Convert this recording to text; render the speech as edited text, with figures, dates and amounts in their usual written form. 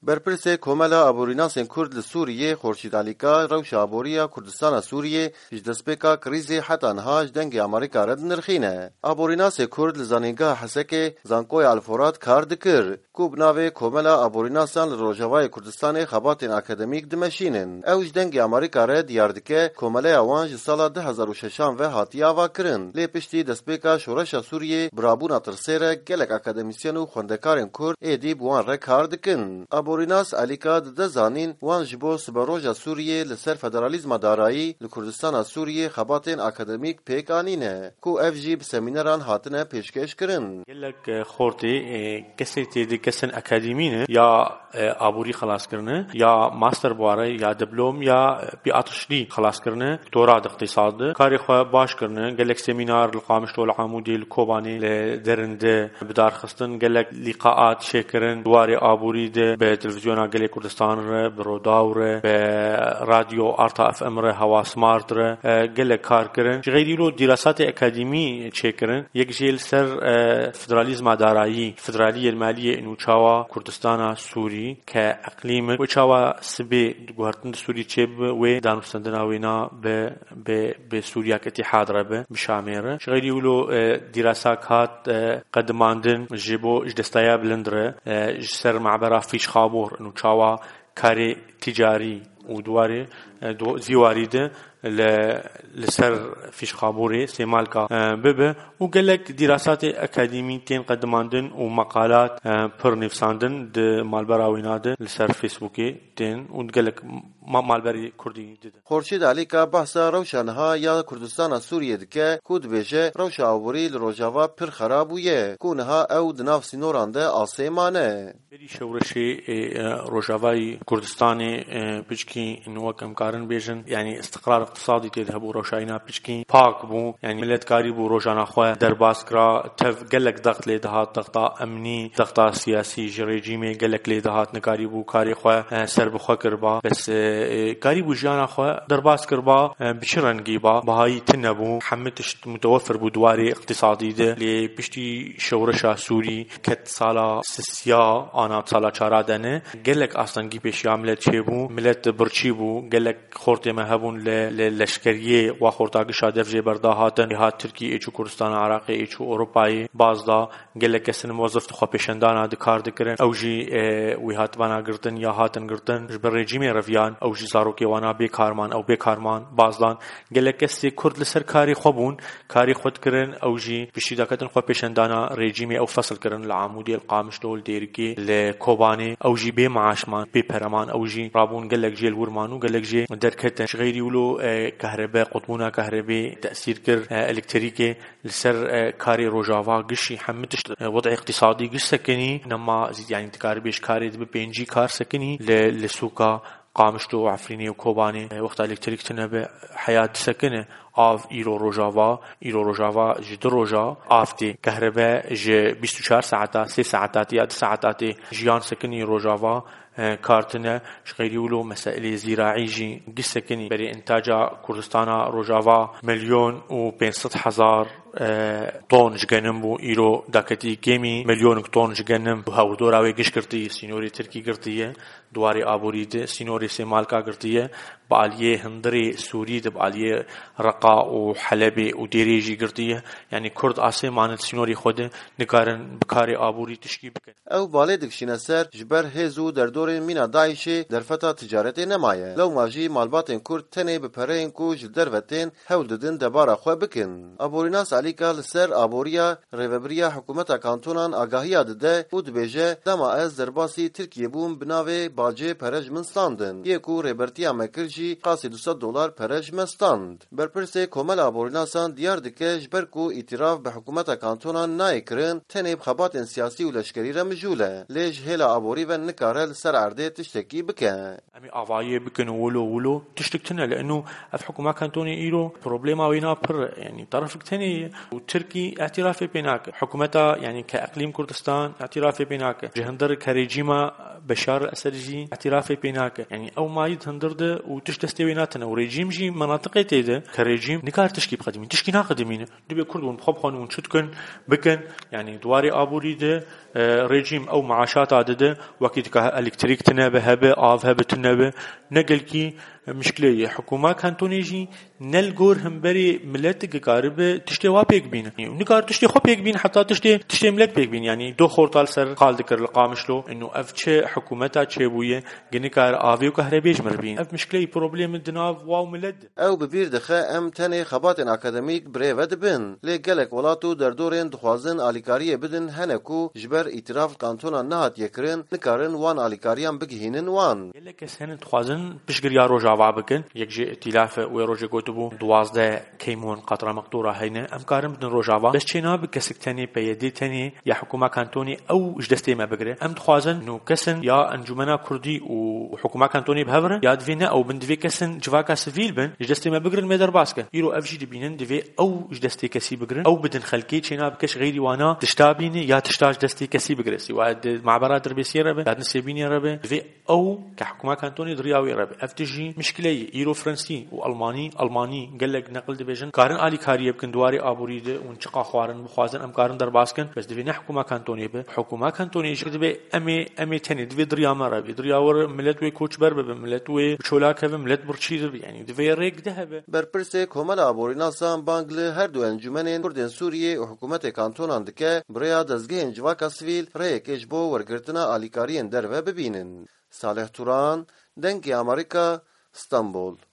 برپرسê Komela Aborînasên Kurd li Sûriyê Xurşîd Alîka rewşa aboriya Kurdistana Sûriyê ji destpêka krîzê heta niha ji dengê Amerîka re dinirxîne. Aborînasê Kurd li zanîngeha Hesekê Zankoya Alforad kar dikir ku bi navê Komela Aborînasan li Rojavayê Kurdistanê xebatên akademîk dimeşînin. Ew ji dengê Amerîka re diyar dike komeleya wan ji sala 2006 ve hatiye avakirin. Lê piştî destpêka şoreşa Sûriyê birabûna tirsê re gelek akademîsyen û xwendekarên Kurd êdî bi wan re kar dikin. Aborînas Alîka dide zanîn wan ji bo siberoja Sûriyê li ser federalîzma darayî li Kurdistana Sûriyê xebatên akademîk pêk anîne ku ev jî bi semîneran hatine pêşkêş kirin. Gelek xortê kesê têdî kesên akademî ya aborî xelaskirine ya master buare ya diplom ya pîatrişlî xelaskirine doktora iqtisad karê xwe baş kirine gelek semînar li Qamişlo li Amûdê li Kobanê li derinde bi darxistin gelek lîqaat çêkirin duwarê aborî de bi televizyona gelek Kurdistan re bi Rodaw re bi radyo Arta FM re Hewa Smart re gelek kar kirin ji xêrî lo dîrasatê akademî çêkirin yek jî li ser federalîzma darayî federaliyê maliyê nûçawa Kurdistana Sûrî ke iqlîmik wê çawa sibê guhertin Sûrî çêbibe wê danûstandina wê na bi Sûriyak îtîhad re bi Şamê re ji xêrî lo dîrasa hat qedimandin ji bo ji destaya bilind re ji ser mebera fîşxabor nûçawa karê ticari û duwarê zîwarî de li ser fîşxaborê sêmalka bibe û gelek dîrasatê akademî tên qedimandin û maqalat pir nivîsandin di malbera wê na de li ser Facebookê tên û gelek malberî Kurdî dide. Xurşîd Alîka behsa rewşa niha ya Kurdistana Sûriyê dike ku dibêje rewşa aborî li Rojava pir xerab bûye ku niha ew di nav sînoran de asê mane. Berî şewreşê Rojavayê Kurdistanê pişkî wek em karin bêjin yani istiqrar iqtisadî tê de hebû rewşayîna pişkî pak bû yani milletkarî bû rojana xwe derbas kira tev gelek dext lê dihat dexta emnî dexta siyasî ji rejîmê gelek lê dihat nikarî bû karê xwe ser bi xwe kirba bes karî bû jiyana xwe derbas kirba bi çi rengî ba bihayî tin nebû hemû tişt mutewefir bû duwarê iqtisadî de lê piştî şewreşa Sûrî ket sala sisiya ana sala çara dene gelek astengî pêşiya millet çêbû millet birçî bû gelek xortê me hebûn li leşkeriyê wa xortagişa dev jê berda hatin hat Tirkiyê û Kurdistana Iraqê û Ewropayê baz da gelek kesin mewazif xwe pêşendana dikar dikirin ew jî wî hatvana girtin ya hatin girtin ji ber rejîmê reviyan ew jî zarokê wana bêkarman ew bêkarman bazdan gelek kesê Kurd li ser karê xwe bûn karê xwe dikirin ew jî piştî daketin xwe pêşendana rejîmê ew fesl kirin li Amûdê li Qamişlo li Dêrikê li Kobanê ew jî bê maaşman bê pereman ew jî rabûn gelek jê li wirman û gelek jê derketin ji xêrî wilo kehrebe qutbûna kehrebê tesîr kir elektrîkê li ser karê Rojava gişî hemû tişt wedî iqtisadî giş sekinî nema yani dikarî bêj karê dibe pêncî kar sekinî li sûka Qamişlo û Efrînê û Kobanê wexta elektrîk tune be heyat sekine av îro Rojava ji 2 roja av tê kehrebe ji 24 saeta 3 saetatê ya 2 saetatê jiyan sekinî Rojava kartine ji xêrî wilo meselê zîraî jî giş sekinî berê intaca Kurdistana Rojava milyon û 500,000 ton ji genim bû îro daketî kêmî milyonek ton ji genim hewdora wê giş girtiye sînorê Tirkî girtiye duwarê aborî de sînorê sêmalka girtiye bi aliyê Hindirê Sûrî de bi aliyê Reqa û Helebê û Dêrê jî girtiye yani Kurd asê mane sînorê xwe de nikarin bi karê aborî tişkî bikin. Ew balê dikişîne ser ji ber hêz û derdorên mîna Daişê derfeta ticaretê nemaye. Lewma jî malbatên Kurd tenê bi pereyên ku ji dervetên hewl didin debara xwe bikin. Aborînas Alîka li ser aboriya rêveberiya hikûmeta kantonan agahiya dide û dibêje dema ez derbasî Tirkiye bûm bi navê bacê pere ji min standin. Yê ku rêbertiya me kir jî qasî $200 pere ji me stand. Berpirsê Komela Aborînasan diyar dike ji ber ku îtiraf bi hikûmeta kantonan nayê kirin tenê bi xebatên siyasî û leşkerî re mijûl e. Lê ji hêla aborî ve nikare li ser erdê tiştekî bike. Em ê avayê bikin wilo tiştek tune لأنه ev hikûmeta kantonê îro problema wê na pir yani tarafek tenê û Tirkî اعترافê pê nake hikûmeta yani ke iqlîm Kurdistan eعترافê pê nake ji hindir ke rejîma Beşar el-Esed jî eعترافê pê nake yani ew mayî hindir de û tiş destê wê natine û rejîm jî menatiqê tê de ke رژیم نکار تشکی بقدمین تشکی نقدمینه دبی کردون بخوب خانون شدکن بکن يعني دواري آبوری ده رژیم او معاشات عدده وقتی که الکتریک تنبه هبه آف هبه تنبه نقل کی مشكلة حكومة كانتونيجي نلقور هم بري ملت قارب تشتي وابيك بين ونقار تشتي خوبيك بين حتى تشتي ملت بيك بين يعني دو خورطال سر قال ذكر القامشلو انه اف حكومتها تشبويه جنكار افيو كهربيج مربين اف مشكلة بروبليم دناف واو ملت او ببير دخه ام تني خبات اكاديميك بريفد بن لقلك ولاتو دردورين دخوازن اليكاريه بدن هنكو جبر ائتراف كانتونا نهات يكرن نكارن وان اليكاريان بگهينن وان يلك سن دخوازن بشگر يارو جواب بكن يكجي ائتلاف ويروجي كتبو دوازده كيمون قطره مقطوره هينه امكارم بدن روجاوا بس چنا بكسك تاني بيدي تاني يا حكومه كانتوني او جدستي ما بقري ام دخوازن انه كسن يا انجمنا كردي وحكومه كانتوني بهفره يا دفينا او بندفي كسن جواكا سيفيل بن جدستي ما بقرن ميدر باسكه يرو افجي دبينن دفي او جدستي كسي بقرن او بدن خلكي چنا بكش غيري وانا تشتابيني يا تشتاج دستي كسي بقري سواء معبرات دربيسيه ربه بعد نسيبيني ربه دفي او كحكومه كانتوني درياوي ربه افتجي مشكله يرو فرنسي والماني قال لك نقل ديفيجن كارن الي كاريه بكن دواري ابوريده ونشقا خوارن بخوازن ام كارن درباسكن بس دفي حكومه كانتوني به حكومه كانتوني شدبه امي تاني دفي درياما ربي درياور ملت وي كوچ بر به ملت وي چولاك به ملت برچي يعني دفي ريك دهبه برپرسه کومل ابورينا سان بانگل هر دو انجمنين كردن سوريه و حكومت كانتونان دكه بريا دزگهن جواکا سویل ريك اجبو ورگرتنا الي كارين دربه ببينن. صالح توران دنگي امريكا، اسطنبول.